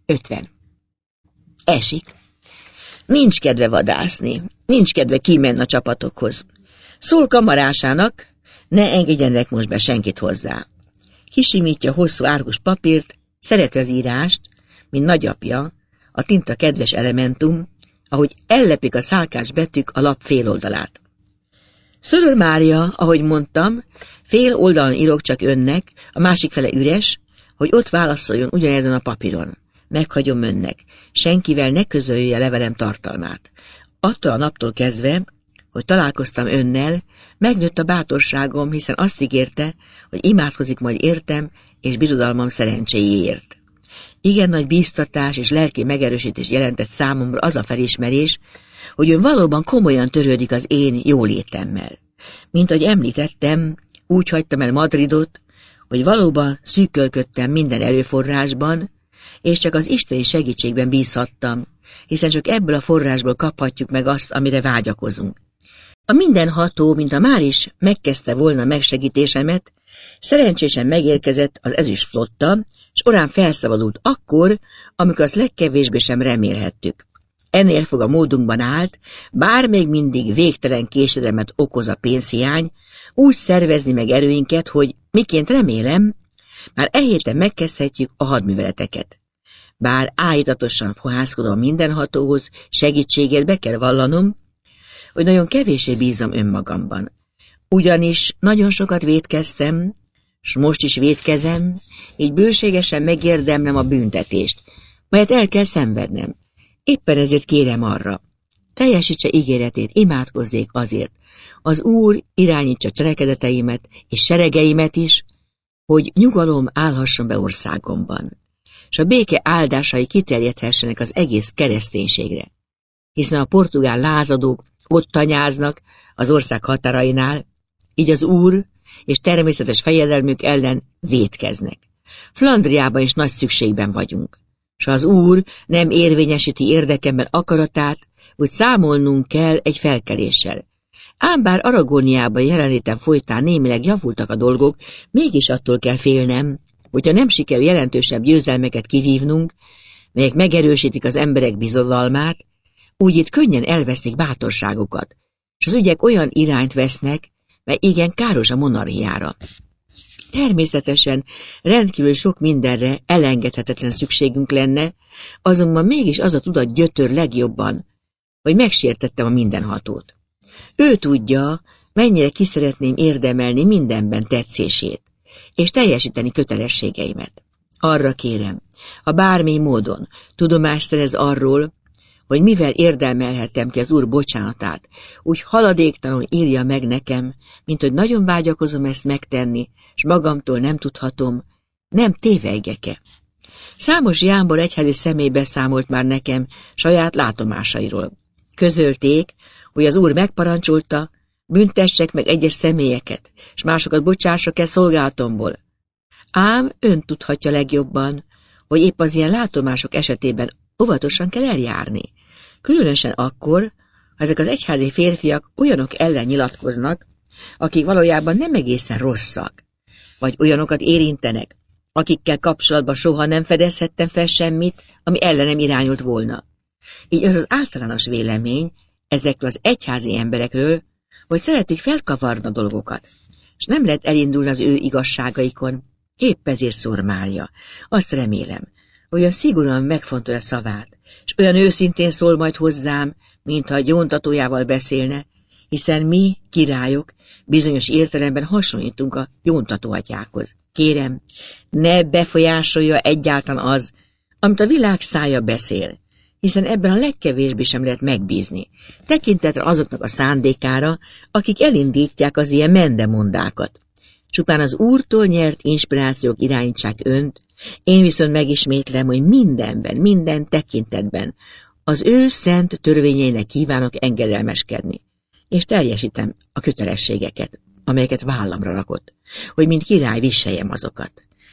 50. Esik. Nincs kedve vadászni, nincs kedve kimenni a csapatokhoz. Szól kamarásának, ne engedjenek most be senkit hozzá. Kisimítja hosszú árgus papírt, szereti az írást, mint nagyapja, a tinta kedves elementum, ahogy ellepik a szálkás betűk a lap fél oldalát. Szöröl Mária, ahogy mondtam, fél oldalon írok csak önnek, a másik fele üres, hogy ott válaszoljon ugyanezen a papíron. Meghagyom önnek, senkivel ne közölje levelem tartalmát. Attól a naptól kezdve, hogy találkoztam önnel, megnőtt a bátorságom, hiszen azt ígérte, hogy imádkozik majd értem és birodalmam szerencséjéért. Igen nagy bíztatás és lelki megerősítés jelentett számomra az a felismerés, hogy ön valóban komolyan törődik az én jólétemmel. Mint ahogy említettem, úgy hagytam el Madridot, hogy valóban szűkölködtem minden erőforrásban, és csak az isteni segítségben bízhattam, hiszen csak ebből a forrásból kaphatjuk meg azt, amire vágyakozunk. A mindenható, mint a már is megkezdte volna megsegítésemet, szerencsésen megérkezett az ezüst flotta, és orán felszabadult akkor, amikor azt legkevésbé sem remélhettük. Ennél fog a módunkban állt, bár még mindig végtelen késedelmet okoz a pénzhiány, úgy szervezni meg erőinket, hogy miként remélem, már e héten megkezdhetjük a hadműveleteket. Bár állítatosan fohászkodom a mindenhatóhoz, segítségért be kell vallanom, hogy nagyon kevéssé bízom önmagamban. Ugyanis nagyon sokat vétkeztem, s most is vétkezem, így bőségesen megérdemlem a büntetést, melyet el kell szenvednem. Éppen ezért kérem arra, teljesítse ígéretét, imádkozzék azért. Az Úr irányítsa cselekedeteimet és seregeimet is, hogy nyugalom állhasson be országomban, és a béke áldásai kiterjedhessenek az egész kereszténységre. Hiszen a portugál lázadók ott tanyáznak az ország határainál, így az Úr és természetes fejedelmük ellen vétkeznek. Flandriában is nagy szükségben vagyunk, s az Úr nem érvényesíti érdekemben akaratát, hogy számolnunk kell egy felkeléssel. Ám bár Aragóniában jelenlétem folytán némileg javultak a dolgok, mégis attól kell félnem, hogyha nem sikerül jelentősebb győzelmeket kivívnunk, melyek megerősítik az emberek bizodalmát, úgy itt könnyen elvesztik bátorságukat, és az ügyek olyan irányt vesznek, mely igen káros a monarchiára. Természetesen rendkívül sok mindenre elengedhetetlen szükségünk lenne, azonban mégis az a tudat gyötör legjobban, hogy megsértettem a mindenhatót. Ő tudja, mennyire ki szeretném érdemelni mindenben tetszését, és teljesíteni kötelességeimet. Arra kérem, ha bármi módon tudomást szerez arról, hogy mivel érdemelhettem ki az Úr bocsánatát, úgy haladéktalanul írja meg nekem, mint hogy nagyon vágyakozom ezt megtenni, s magamtól nem tudhatom, nem tévejgek-e. Számos jámbor egyházi személy beszámolt már nekem saját látomásairól. Közölték, hogy az Úr megparancsolta, büntessek meg egyes személyeket, s másokat bocsássak el szolgálatomból. Ám ön tudhatja legjobban, hogy épp az ilyen látomások esetében óvatosan kell eljárni. Különösen akkor, ha ezek az egyházi férfiak olyanok ellen nyilatkoznak, akik valójában nem egészen rosszak, vagy olyanokat érintenek, akikkel kapcsolatban soha nem fedezhettem fel semmit, ami ellenem irányult volna. Így az az általános vélemény ezekről az egyházi emberekről, hogy szeretik felkavarni a dolgokat, és nem lehet elindulni az ő igazságaikon. Épp ezért szól Mária. Azt remélem, hogy olyan szigorúan megfontolja szavát, és olyan őszintén szól majd hozzám, mintha a gyóntatójával beszélne, hiszen mi, királyok, bizonyos értelemben hasonlítunk a gyóntatóatyákhoz. Kérem, ne befolyásolja egyáltalán az, amit a világ szája beszél, hiszen ebben a legkevésbé sem lehet megbízni, tekintetre azoknak a szándékára, akik elindítják az ilyen mendemondákat. Csupán az Úrtól nyert inspirációk irányítsák önt, én viszont megismétlem, hogy mindenben, minden tekintetben az ő szent törvényeinek kívánok engedelmeskedni, és teljesítem a kötelességeket, amelyeket vállamra rakott, hogy mint király viseljem azokat.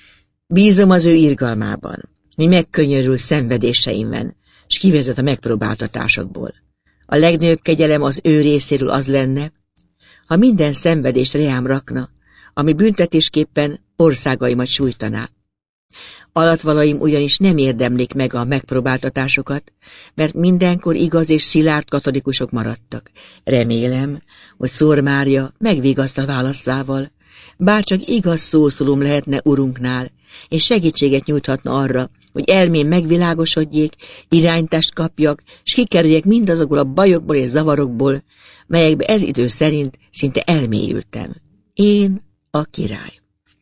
Bízom az ő irgalmában, hogy megkönnyörül szenvedéseimben, s kivezet a megpróbáltatásokból. A legnagyobb kegyelem az ő részéről az lenne, ha minden szenvedést reám rakna, ami büntetésképpen országaimat sújtaná. Alattvalóim ugyanis nem érdemlik meg a megpróbáltatásokat, mert mindenkor igaz és szilárd katolikusok maradtak. Remélem, hogy Szor Mária megvigaszt a válaszával, bárcsak igaz szószólom lehetne urunknál, és segítséget nyújthatna arra, hogy elmém megvilágosodjék, iránytást kapjak, s kikerüljek mindazokból a bajokból és zavarokból, melyekbe ez idő szerint szinte elmélyültem. Én a király.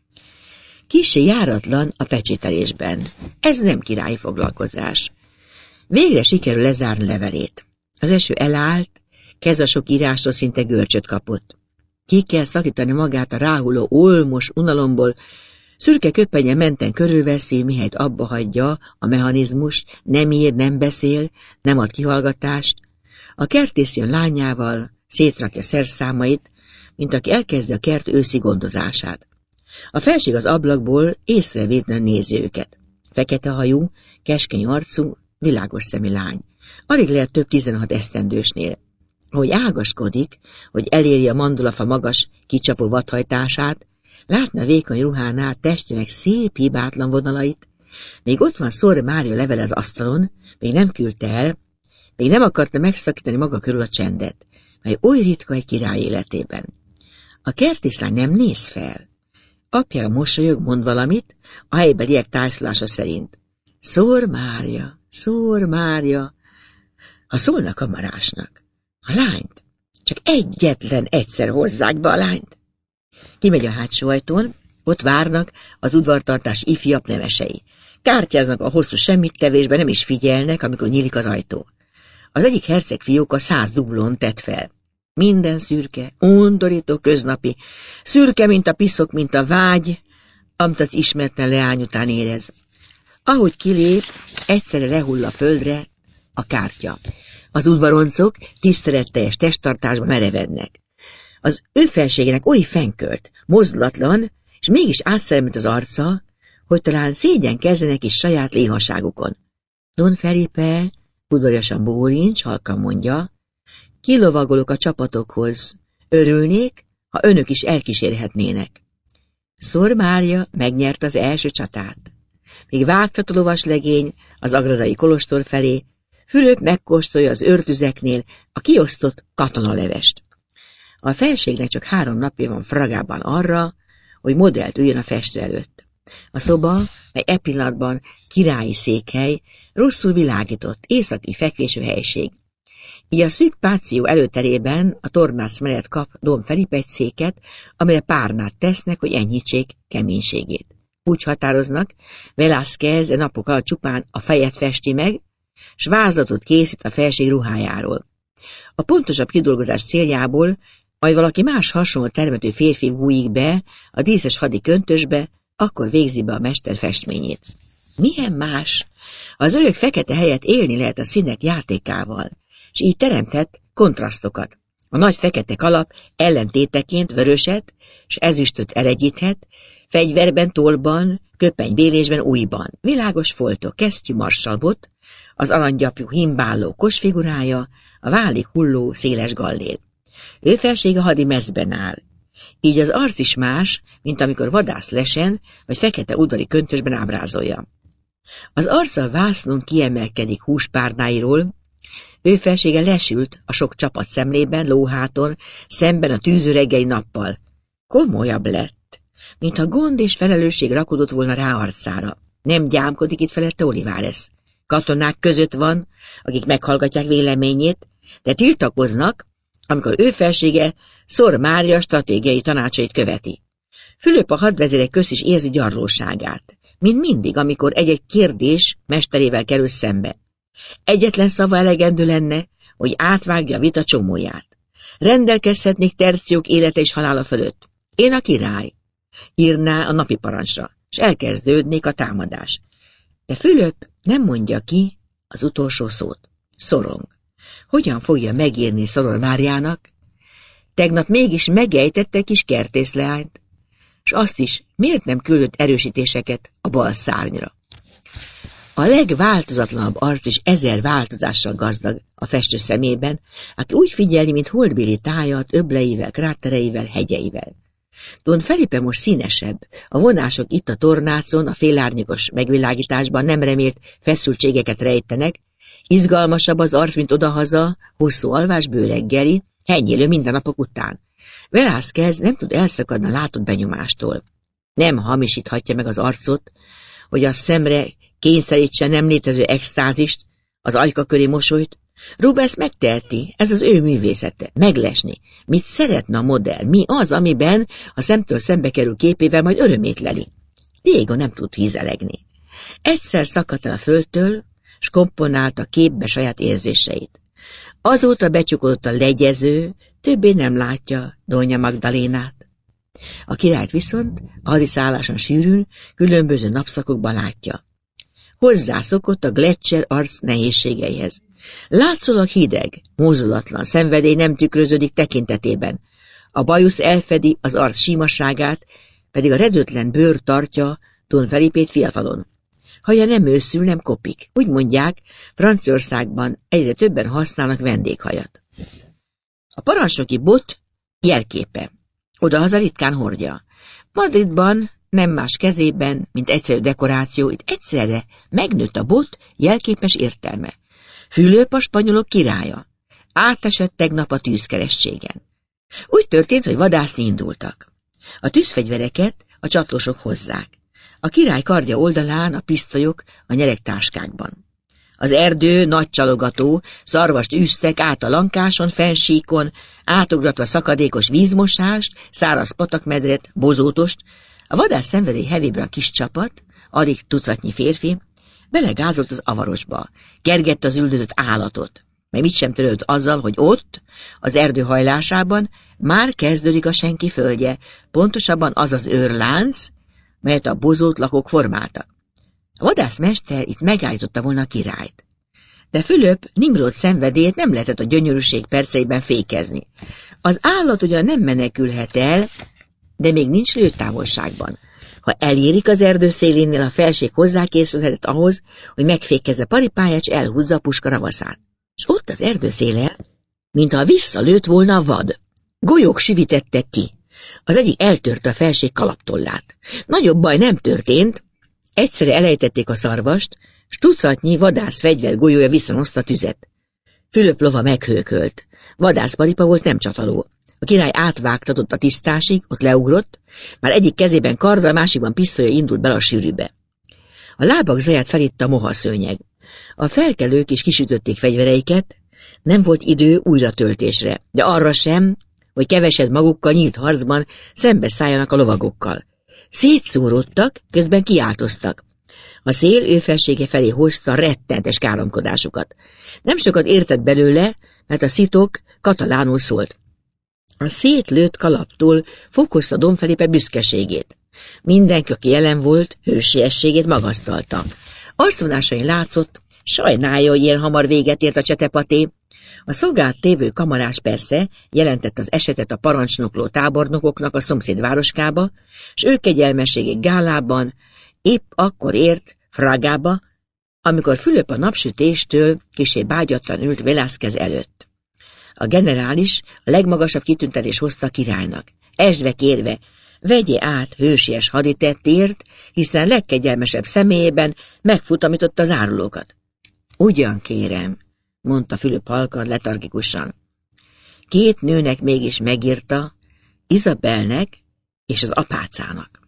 Kissé járatlan a pecsételésben. Ez nem királyi foglalkozás. Végre sikerül lezárni levelét. Az eső elállt, kez a sok írástól szinte görcsöt kapott. Ki kell szakítani magát a ráhulló olmos unalomból, szürke köpenye menten körülveszi, mihelyt abba hagyja a mechanizmus, nem ír, nem beszél, nem ad kihallgatást. A kertész jön lányával, szétrakja szerszámait, mint aki elkezdi a kert őszi gondozását. A felség az ablakból észrevétlen nézi őket. Fekete hajú, keskeny arcú, világos szemű lány. Alig lehet több 16 esztendősnél. Ahogy ágaskodik, hogy eléri a mandulafa magas, kicsapó vadhajtását, látna vékony ruhánál testének szép hibátlan vonalait. Még ott van Szor Mária levele az asztalon, még nem küldte el, még nem akarta megszakítani maga körül a csendet, mely oly ritka egy király életében. A kertészlány nem néz fel. Apjára mosolyog, mond valamit, a helybeliek tájszólása szerint. Szor Mária, Szor Mária. Ha szólnak a marásnak, a lányt, csak egyetlen egyszer hozzák be a lányt. Kimegy a hátsó ajtón, ott várnak az udvartartás ifjabb nemesei. Kártyáznak a hosszú semmittevésben, nem is figyelnek, amikor nyílik az ajtó. Az egyik herceg fióka 100 dublón tett fel. Minden szürke, undorító köznapi, szürke, mint a piszok, mint a vágy, amit az ismeretlen leány után érez. Ahogy kilép, egyszerre lehull a földre a kártya. Az udvaroncok tiszteletteljes testtartásba merevednek. Az ő felségének oly fenkölt, mozdulatlan, és mégis átszerelt az arca, hogy talán szégyenkezzenek is saját léhaságukon. Don Felipe udvariasan bólincs, halkan mondja, kilovagolok a csapatokhoz. Örülnék, ha önök is elkísérhetnének. Szor Mária megnyerte az első csatát. Míg vágtat a lovaslegény az agradai kolostor felé, Fülöp megkóstolja az őrtüzeknél a kiosztott katonalevest. A felségnek csak 3 napja van Fragában arra, hogy modellt üljön a festő előtt. A szoba, mely e pillanatban királyi székhely, rosszul világított, északi fekvésű helység. Így a szűk páció előterében a tornász mellett kap Don Felipe egy széket, amelyre párnát tesznek, hogy enyhítsék keménységét. Úgy határoznak, Velázquez napok alatt csupán a fejet festi meg, s vázlatot készít a felség ruhájáról. A pontosabb kidolgozás céljából majd valaki más hasonló termető férfi bújik be a díszes hadi köntösbe, akkor végzi be a mester festményét. Milyen más? Az örök fekete helyett élni lehet a színek játékával, és így teremthet kontrasztokat. A nagy fekete kalap ellentéteként vöröset és ezüstöt elegyíthet, fegyverben, tollban, köpenybélésben, ujjban, világos foltok, kesztyű, marsalbot, az aranygyapjú himbáló kosfigurája, a válig hulló széles gallér. Ő felsége hadi mezben áll. Így az arc is más, mint amikor vadász lesen vagy fekete udvari köntösben ábrázolja. Az arccal vásznon kiemelkedik húspárnáiról, ő felsége lesült a sok csapat szemlében, lóháton, szemben a tűző reggeli nappal. Komolyabb lett, mintha gond és felelősség rakódott volna rá arcára. Nem gyámkodik itt felette Olivares. Katonák között van, akik meghallgatják véleményét, de tiltakoznak, amikor ő felsége Szor Mária stratégiai tanácsait követi. Fülöp a hadvezérek közt is érzi gyarlóságát, mint mindig, amikor egy-egy kérdés mesterével kerül szembe. Egyetlen szava elegendő lenne, hogy átvágja a vita csomóját. Rendelkezhetnék terciók élete és halála fölött. Én a király, írná a napi parancsra, és elkezdődnék a támadás. De Fülöp nem mondja ki az utolsó szót. Szorong. Hogyan fogja megírni Szor Máriának? Tegnap mégis megejtette kis kertészleányt, és azt is, miért nem küldött erősítéseket a bal szárnyra. A legváltozatlanabb arc is 1000 változással gazdag a festő szemében, aki úgy figyelni, mint holdbéli tájat, öbleivel, krátereivel, hegyeivel. Don Felipe most színesebb, a vonások itt a tornácon, a félárnyagos megvilágításban nem remélt feszültségeket rejtenek, izgalmasabb az arc, mint odahaza, hosszú alvásbő reggeli, hennyélő mindennapok után. Velázquez nem tud elszakadni a látott benyomástól. Nem hamisíthatja meg az arcot, hogy a szemre kényszerítse nem létező extázist, az ajka köré mosolyt. Rubens megteheti, ez az ő művészete, meglesni. Mit szeretne a modell, mi az, amiben a szemtől szembe kerül képével majd örömét leli. Diego nem tud hízelegni. Egyszer szakadt el a földtől, s komponálta képbe saját érzéseit. Azóta becsukódott a legyező, többé nem látja Doña Magdalénát. A királyt viszont a hadiszálláson sűrűn, különböző napszakokban látja. Hozzászokott a Gletscher arc nehézségeihez. Látszólag hideg, mozdulatlan szenvedély nem tükröződik tekintetében. A bajusz elfedi az arc símasságát, pedig a redőtlen bőr tartja Don Felipét fiatalon. Haja nem őszül, nem kopik. Úgy mondják, Franciaországban egyre többen használnak vendéghajat. A parancsnoki bot jelképe. Odahaza ritkán hordja. Madridban nem más kezében, mint egyszerű dekoráció, itt egyszerre megnőtt a bot jelképes értelme. Fülöp a spanyolok királya. Átesett tegnap a tűzkeresztségen. Úgy történt, hogy vadászni indultak. A tűzfegyvereket a csatlósok hozzák. A király kardja oldalán a pisztolyok a nyeregtáskákban. Az erdő nagy csalogató, szarvast űztek át a lankáson, fensíkon, átugratva szakadékos vízmosást, száraz patakmedret, bozótost. A vadász szenvedély hevében a kis csapat, alig tucatnyi férfi, belegázolt az avarosba, kergette az üldözött állatot, mert mit sem törődött azzal, hogy ott, az erdő hajlásában már kezdődik a senki földje, pontosabban az az őrlánc, melyet a bozót lakók formáltak. A vadászmester itt megállította volna a királyt. De Fülöp Nimród szenvedélyét nem lehetett a gyönyörűség perceiben fékezni. Az állat ugyan nem menekülhet el, de még nincs lőtávolságban. Ha elérik az erdő szélénél, a felség hozzákészülhetett ahhoz, hogy megfékezze paripáját, s elhúzza a puska ravaszát. És ott az erdő széle, mintha visszalőtt volna a vad. Golyók süvítettek ki. Az egyik eltörte a felség kalaptollát. Nagyobb baj nem történt, egyszerre elejtették a szarvast, s tucatnyi vadászfegyver golyója visszanozta tüzet. Fülöp lova meghőkölt. Vadászparipa volt, nem csataló. A király átvágtatott a tisztásig, ott leugrott, már egyik kezében karddal, másikban pisztolya indult bele a sűrűbe. A lábak zaját felitta a mohaszőnyeg. A felkelők is kisütötték fegyvereiket, nem volt idő újratöltésre, de arra sem, hogy keveset magukkal nyílt harcban szembeszálljanak a lovagokkal. Szétszóródtak, közben kiáltoztak. A szél ő felsége felé hozta rettentes káromkodásukat. Nem sokat értett belőle, mert a szitok katalánul szólt. A szétlőtt kalaptól fokozta Don Felipe büszkeségét. Mindenki, aki jelen volt, hősiességét magasztalta. Arcvonásain látszott, sajnálja, hogy ilyen hamar véget ért a csetepaté. A szolgált tévő kamarás persze jelentett az esetet a parancsnokló tábornokoknak a szomszéd városkába, s ők kegyelmességig gálában épp akkor ért Fragába, amikor Fülöp a napsütéstől kissé bágyatlan ült Velázquez előtt. A generális a legmagasabb kitüntetés hozta a királynak. Esdve kérve, vegye át hősies haditettért, hiszen legkegyelmesebb személyében megfutamította az árulókat. Ugyan kérem, mondta Fülöp halkan, letargikusan. Két nőnek mégis megírta, Izabelnek és az apácának.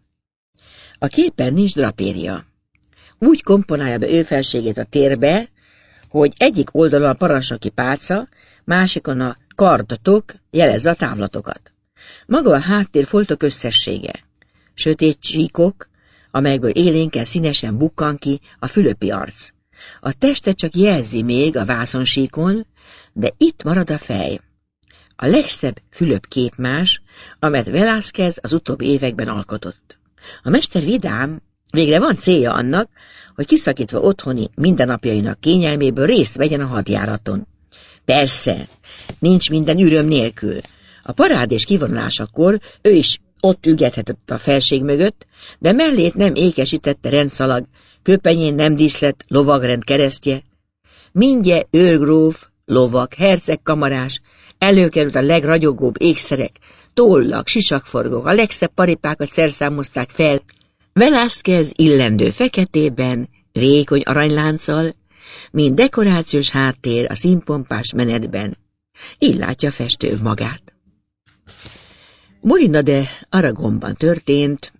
A képen nincs drapéria. Úgy komponálja be ő felségét a térbe, hogy egyik oldalon a parancsnoki pálca, másikon a kardatok jelezze a távlatokat. Maga a háttér foltok összessége. Sötét csíkok, amelyekből élénken színesen bukkan ki a fülöpi arc. A testet csak jelzi még a vászonsíkon, de itt marad a fej. A legszebb Fülöp képmás, amelyet Velázquez az utóbbi években alkotott. A mester vidám, végre van célja annak, hogy kiszakítva otthoni mindennapjainak kényelméből részt vegyen a hadjáraton. Persze, nincs minden üröm nélkül. A parádés kivonulásakor ő is ott ügethetett a felség mögött, de mellét nem ékesítette rendszalag, köpenyén nem díszlett lovagrend keresztje. Mindje őrgróf, lovak, herceg kamarás, előkerült a legragyogóbb ékszerek, tollak, sisakforgók, a legszebb paripákat szerszámozták fel, Velázquez illendő feketében, vékony aranylánccal, mint dekorációs háttér a színpompás menetben. Így látja a festő magát. Molina de Aragonban történt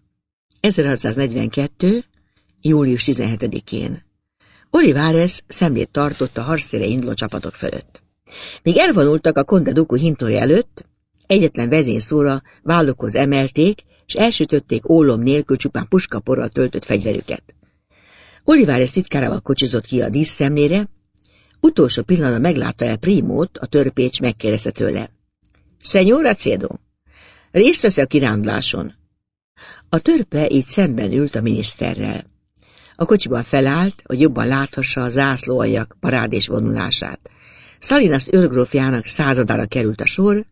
1642. július 17-én. Olivares szemlét tartott a harctérre induló csapatok fölött. Míg elvonultak a Conde Duque hintója előtt, egyetlen vezényszóra vállukhoz emelték, és elsütötték ólom nélkül csupán puskaporral töltött fegyverüket. Olivares titkárával kocsizott ki a díszszemlére, utolsó pillanatban meglátta el Primót, a törpécs megkérdezte tőle. Señor Acedo, részt vesz a kiránduláson? A törpe így szemben ült a miniszterrel. A kocsiban felállt, hogy jobban láthassa a zászlóaljak parádés vonulását. Salinas őrgrófjának századára került a sor,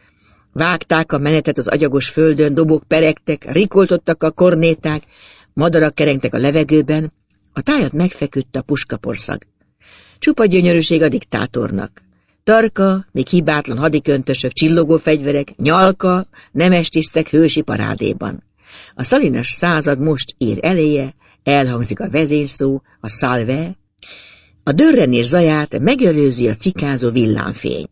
vágták a menetet az agyagos földön, dobok peregtek, rikoltottak a kornéták, madarak kerengtek a levegőben, a tájat megfeküdt a puskaporszag. Csupa gyönyörűség a diktátornak. Tarka, még hibátlan hadiköntösök, csillogó fegyverek, nyalka, nemes tisztek hősi parádéban. A Salinas század most ér eléje, elhangzik a vezényszó, a salve, a dörrenés zaját megelőzi a cikázó villámfény.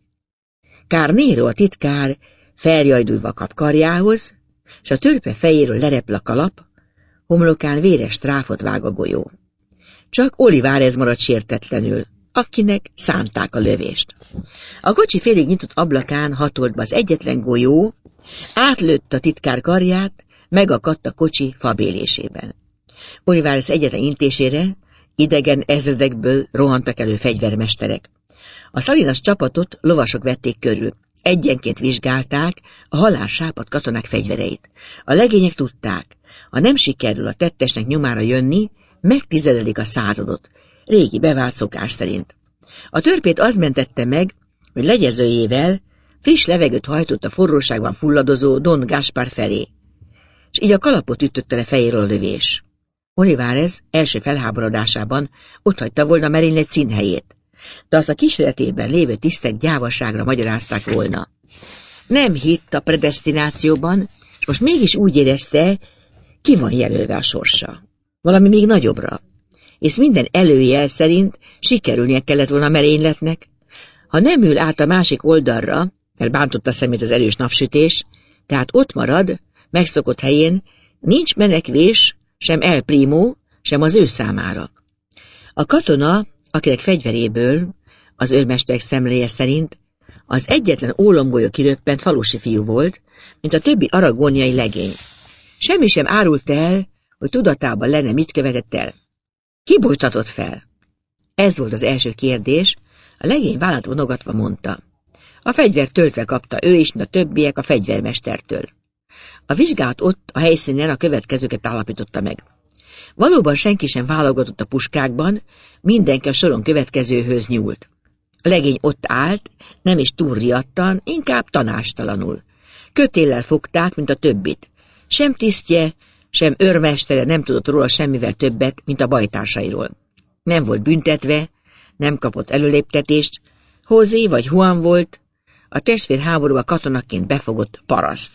Carnero, a titkár, feljajdulva kap karjához, s a törpe fejéről lerepl a kalap, homlokán véres tráfot vág a golyó. Csak Olivares maradt sértetlenül, akinek szánták a lövést. A kocsi félig nyitott ablakán hatolt be az egyetlen golyó, átlőtt a titkár karját, megakadt a kocsi fabélésében. Olivares egyetlen intésére idegen ezredekből rohantak elő fegyvermesterek. A Salinas csapatot lovasok vették körül. Egyenként vizsgálták a halálsápadt katonák fegyvereit. A legények tudták, ha nem sikerül a tettesnek nyomára jönni, megtizedelik a századot, régi bevált szokás szerint. A törpét az mentette meg, hogy legyezőjével friss levegőt hajtott a forróságban fulladozó Don Gaspar felé, és így a kalapot ütötte le fejéről a lövés. Olivares első felháborodásában otthagyta volna merénylet színhelyét, de azt a kísérletében lévő tisztek gyávaságra magyarázták volna. Nem hitt a predesztinációban, és most mégis úgy érezte, ki van jelölve a sorsa. Valami még nagyobbra, és minden előjel szerint sikerülnie kellett volna a merényletnek. Ha nem ül át a másik oldalra, mert bántotta szemét az erős napsütés, tehát ott marad, megszokott helyén, nincs menekvés sem El Primo, sem az ő számára. A katona, akinek fegyveréből, az őrmesterek szemléje szerint, az egyetlen ólomgolyó kiröppent falusi fiú volt, mint a többi aragóniai legény. Semmi sem árult el, hogy tudatában lenne, mit követett el. Ki bújtatott fel? Ez volt az első kérdés, a legény vállát vonogatva mondta. A fegyvert töltve kapta ő is, mint a többiek a fegyvermestertől. A vizsgálat ott a helyszínen a következőket állapította meg. Valóban senki sem válogatott a puskákban, mindenki a soron következőhöz nyúlt. A legény ott állt, nem is túl riadtan, inkább tanástalanul. Kötéllel fogták, mint a többit. Sem tisztje, sem őrmestere nem tudott róla semmivel többet, mint a bajtársairól. Nem volt büntetve, nem kapott előléptetést, José vagy Juan volt, a testvérháborúba katonaként befogott paraszt.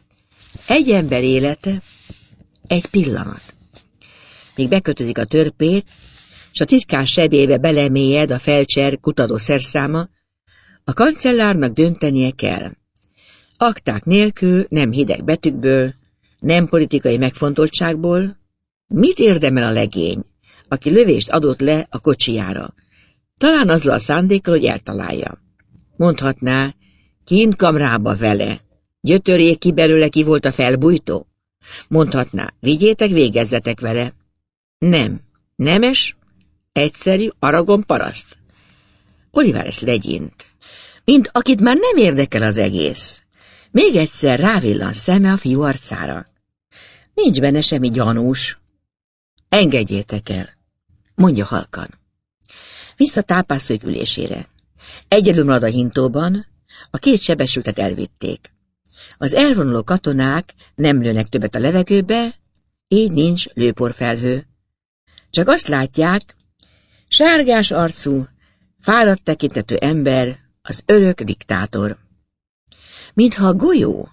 Egy ember élete, egy pillanat. Míg bekötözik a törpét, s a titkár sebébe belemélyed a felcser kutató szerszáma, a kancellárnak döntenie kell. Akták nélkül, nem hideg betűkből, nem politikai megfontoltságból, mit érdemel a legény, aki lövést adott le a kocsijára? Talán azzal a szándékkal, hogy eltalálja. Mondhatná, kint kamrába vele, gyötörjék ki belőle, ki volt a felbújtó. Mondhatná, vigyétek, végezzetek vele. Nem, nemes, egyszerű, Aragon paraszt. Olivares legyint, mint akit már nem érdekel az egész. Még egyszer rávillan szeme a fiú arcára. Nincs benne semmi gyanús. Engedjétek el, mondja halkan. Vissza tápászolók ülésére. Egyedül marad a hintóban, a két sebesültet elvitték. Az elvonuló katonák nem lőnek többet a levegőbe, így nincs lőporfelhő. Csak azt látják, sárgás arcú, fáradt tekintetű ember, az örök diktátor. Mintha a golyó,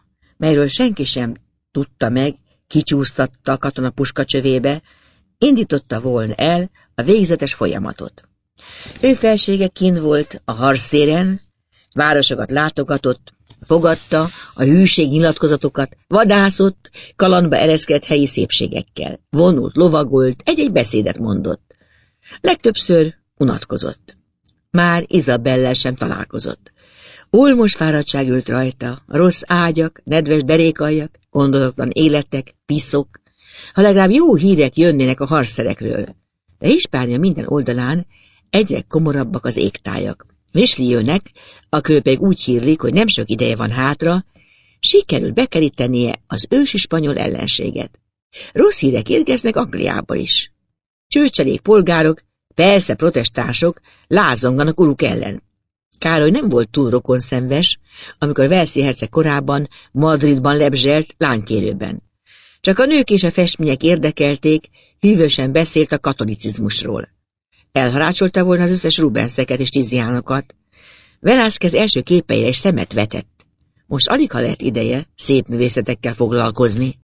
melyről senki sem tudta meg, kicsúsztatta a katona puskacsövébe, indította volna el a végzetes folyamatot. Ő felsége kint volt a harctéren, városokat látogatott, fogadta a hűség nyilatkozatokat, vadászott, kalandba ereszkedett helyi szépségekkel, vonult, lovagolt, egy-egy beszédet mondott. Legtöbbször unatkozott. Már Izabellel sem találkozott. Olmos fáradtság ült rajta, rossz ágyak, nedves derékaljak, gondolatlan életek, piszok, ha legalább jó hírek jönnének a harcszerekről. De Hispánia minden oldalán egyre komorabbak az égtájak. Richelieunek, akiről pedig úgy hírlik, hogy nem sok ideje van hátra, sikerül bekerítenie az ősi spanyol ellenséget. Rossz hírek érkeznek Angliába is. Csőcselék polgárok, persze protestánsok lázonganak uruk ellen. Károly nem volt túl rokonszenves, amikor Walesi herceg korábban Madridban lebzselt lánykérőben. Csak a nők és a festmények érdekelték, hűvösen beszélt a katolicizmusról. Elharácsolta volna az összes Rubenszeket és Tiziánokat. Velázquez első képeire is szemet vetett. Most alig ha lett ideje szép művészetekkel foglalkozni.